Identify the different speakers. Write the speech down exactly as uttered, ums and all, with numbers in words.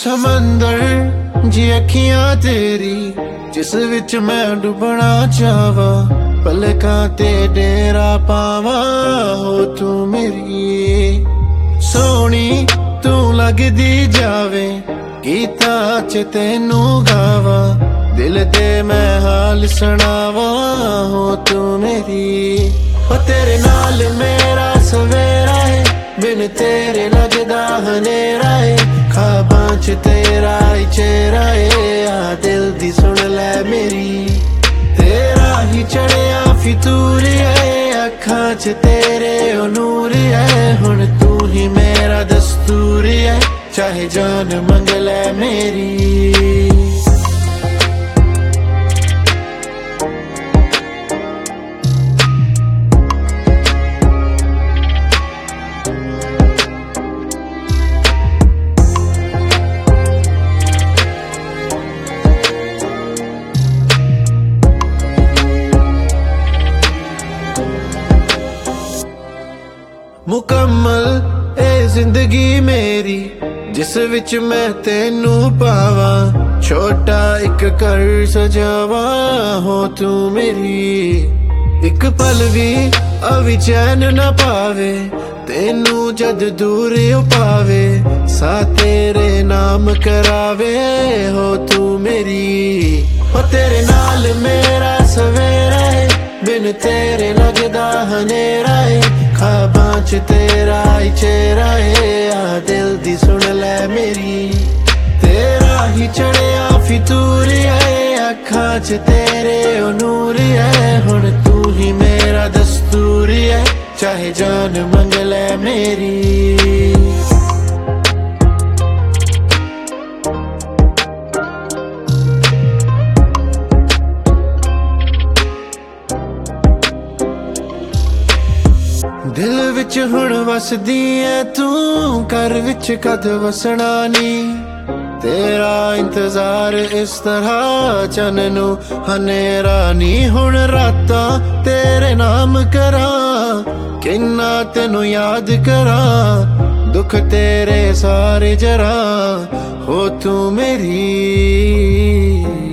Speaker 1: समंदर जी अखियां तेरी जिस विच मैं डुबना चाहवा, पलकां ते डेरा पावा हो तू मेरी सोहनी तू लगदी जावे, गीतां च तैनू गावा, दिल दे मैं हाल सुनावा हो तू मेरी। ओ तेरे नाल मेरा सवेरा है, बिन तेरे लगदा हनेरा है, ख्वाबां च तेरा ही चेहरा है, आ दिल दी सुन लै मेरी, तेरा ही चढ़िया फितूर है, अखां च तेरे ओ नूर है, हुण तू ही मेरा दस्तूर है, चाहे जान मंग लै मेरी। मुकम्मल ए जिंदगी मेरी जिस विच मैं तेनू पावा, छोटा एक घर सजावा हो तू मेरी, एक पल भी अविचैन न पावे, तेनू जद दूर पावे, सा तेरे नाम करावे हो तू मेरी। हो तेरे नाल मेरा सवेरा है, बिन तेरे लगदा हनेरा है, ख्वाबां च तेरा ही चेहरा है, आ दिल दी सुन लै मेरी, तेरा ही चढ़िया फितूर है, अखां च तेरे ओ नूर है, हुण तू ही मेरा दस्तूर है, चाहे जान मंग लै मेरी। दिल विच हुण वसदी है तू, घर विच कद वसना नी, तेरा इंतजार इस तरह चननू हनेरा नी, हुण रातां तेरे नाम करा, किन्ना तेनू याद करा, दुख तेरे सारे जरा हो तू मेरी।